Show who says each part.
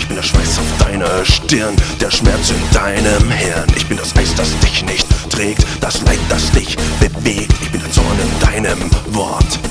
Speaker 1: Ich bin der Schweiß auf deiner Stirn, der Schmerz in deinem Hirn. Ich bin das Eis, das dich nicht trägt, das Leid, das dich bewegt. Ich bin der Zorn in deinem Wort.